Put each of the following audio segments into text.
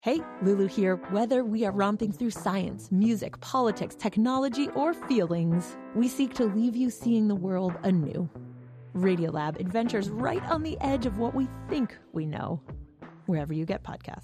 Hey, Lulu here. Whether we are romping through science, music, politics, technology, or feelings, we seek to leave you seeing the world anew. Radiolab adventures right on the edge of what we think we know, wherever you get podcasts.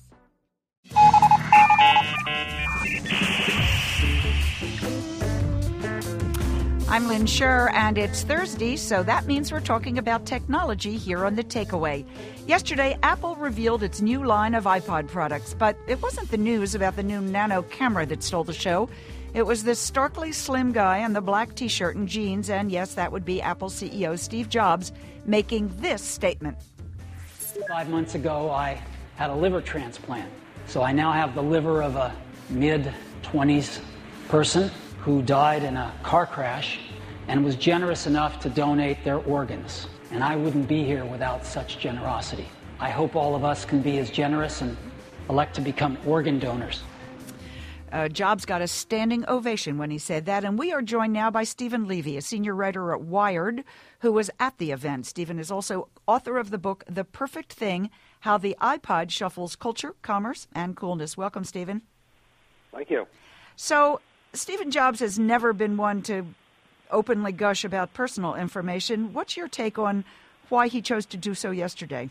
I'm Lynn Scher, and it's Thursday, so that means we're talking about technology here on The Takeaway. Yesterday, Apple revealed its new line of iPod products, but it wasn't the news about the new Nano camera that stole the show. It was this starkly slim guy in the black T-shirt and jeans, and yes, that would be Apple CEO Steve Jobs, making this statement. 5 months ago, I had a liver transplant, so I now have the liver of a mid-20s person who died in a car crash and was generous enough to donate their organs. And I wouldn't be here without such generosity. I hope all of us can be as generous and elect to become organ donors. Jobs got a standing ovation when he said that, and we are joined now by Stephen Levy, a senior writer at Wired, who was at the event. Stephen is also author of the book, The Perfect Thing, How the iPod Shuffles Culture, Commerce, and Coolness. Welcome, Stephen. Thank you. So, Stephen Jobs has never been one to openly gush about personal information. What's your take on why he chose to do so yesterday?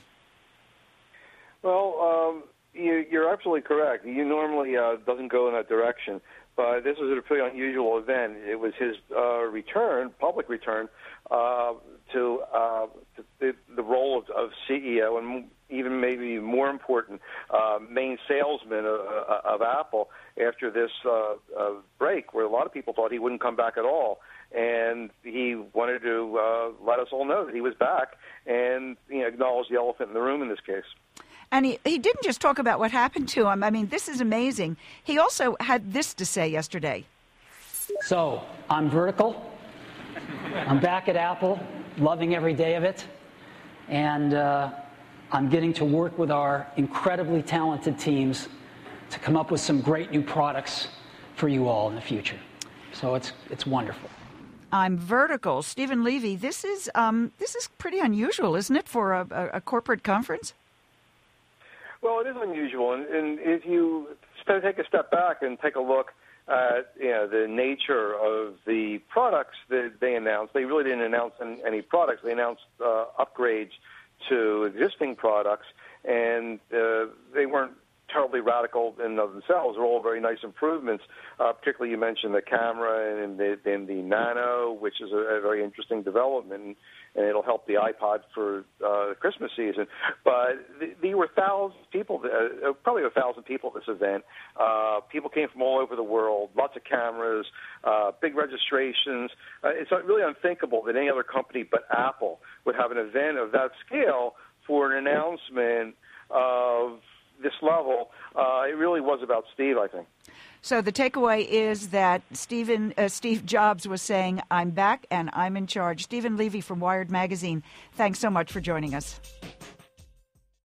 Well, you're absolutely correct. He normally doesn't go in that direction, but this was a pretty unusual event. It was his public return, to the role of CEO, and even maybe more important, main salesman of Apple after this break, where a lot of people thought he wouldn't come back at all. And he wanted to let us all know that he was back and acknowledge the elephant in the room in this case. And he didn't just talk about what happened to him. I mean, this is amazing. He also had this to say yesterday. So, I'm vertical. I'm back at Apple, loving every day of it. And I'm getting to work with our incredibly talented teams to come up with some great new products for you all in the future. So it's wonderful. I'm vertical. Stephen Levy, this is pretty unusual, isn't it, for a corporate conference? Well, it is unusual, and if you take a step back and take a look at the nature of the products that they announced, they really didn't announce any products. They announced upgrades to existing products, and they weren't terribly radical in of themselves. They're all very nice improvements. Particularly, you mentioned the camera and the Nano, which is a very interesting development, and it'll help the iPod for the Christmas season. But there were thousands of people, probably 1,000 people at this event. People came from all over the world, lots of cameras, big registrations. It's really unthinkable that any other company but Apple would have an event of that scale for an announcement of this level. It really was about Steve, I think. So the takeaway is that Steve Jobs was saying, I'm back and I'm in charge. Stephen Levy from Wired Magazine, thanks so much for joining us.